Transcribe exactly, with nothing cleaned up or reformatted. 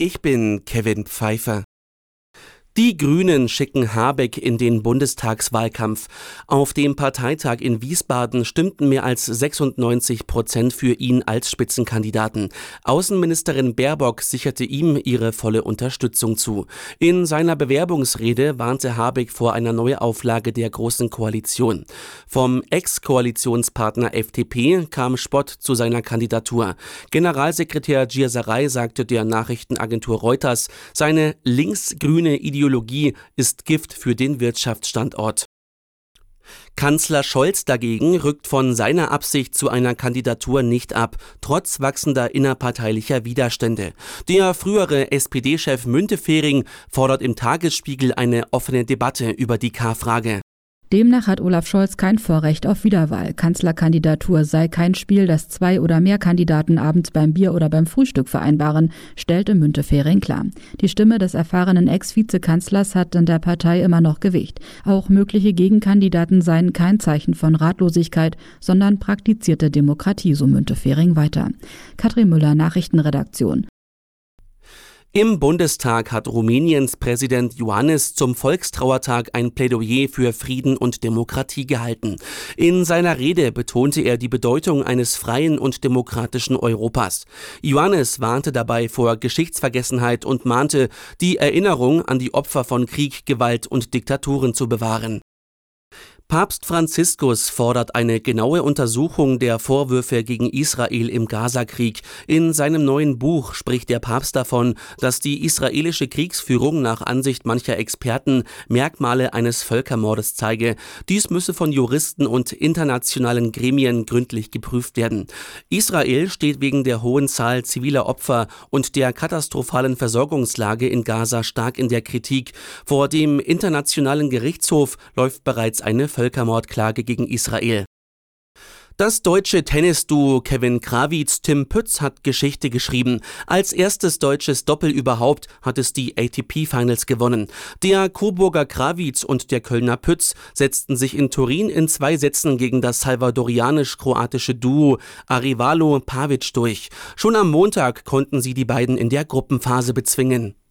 Ich bin Kevin Pfeiffer. Die Grünen schicken Habeck in den Bundestagswahlkampf. Auf dem Parteitag in Wiesbaden stimmten mehr als sechsundneunzig Prozent für ihn als Spitzenkandidaten. Außenministerin Baerbock sicherte ihm ihre volle Unterstützung zu. In seiner Bewerbungsrede warnte Habeck vor einer Neuauflage der Großen Koalition. Vom Ex-Koalitionspartner F D P kam Spott zu seiner Kandidatur. Generalsekretär Gierserei sagte der Nachrichtenagentur Reuters, seine linksgrüne Ideologie Ideologie ist Gift für den Wirtschaftsstandort. Kanzler Scholz dagegen rückt von seiner Absicht zu einer Kandidatur nicht ab, trotz wachsender innerparteilicher Widerstände. Der frühere S P D-Chef Müntefering fordert im Tagesspiegel eine offene Debatte über die K-Frage. Demnach hat Olaf Scholz kein Vorrecht auf Wiederwahl. Kanzlerkandidatur sei kein Spiel, das zwei oder mehr Kandidaten abends beim Bier oder beim Frühstück vereinbaren, stellte Müntefering klar. Die Stimme des erfahrenen Ex-Vizekanzlers hat in der Partei immer noch Gewicht. Auch mögliche Gegenkandidaten seien kein Zeichen von Ratlosigkeit, sondern praktizierte Demokratie, so Müntefering weiter. Katrin Müller, Nachrichtenredaktion. Im Bundestag hat Rumäniens Präsident Iohannis zum Volkstrauertag ein Plädoyer für Frieden und Demokratie gehalten. In seiner Rede betonte er die Bedeutung eines freien und demokratischen Europas. Iohannis warnte dabei vor Geschichtsvergessenheit und mahnte, die Erinnerung an die Opfer von Krieg, Gewalt und Diktaturen zu bewahren. Papst Franziskus fordert eine genaue Untersuchung der Vorwürfe gegen Israel im Gazakrieg. In seinem neuen Buch spricht der Papst davon, dass die israelische Kriegsführung nach Ansicht mancher Experten Merkmale eines Völkermordes zeige. Dies müsse von Juristen und internationalen Gremien gründlich geprüft werden. Israel steht wegen der hohen Zahl ziviler Opfer und der katastrophalen Versorgungslage in Gaza stark in der Kritik. Vor dem Internationalen Gerichtshof läuft bereits eine Völkermordklage gegen Israel. Das deutsche Tennisduo Kevin Krawietz-Tim Pütz hat Geschichte geschrieben. Als erstes deutsches Doppel überhaupt hat es die A T P-Finals gewonnen. Der Coburger Krawietz und der Kölner Pütz setzten sich in Turin in zwei Sätzen gegen das salvadorianisch-kroatische Duo Arevalo Pavic durch. Schon am Montag konnten sie die beiden in der Gruppenphase bezwingen.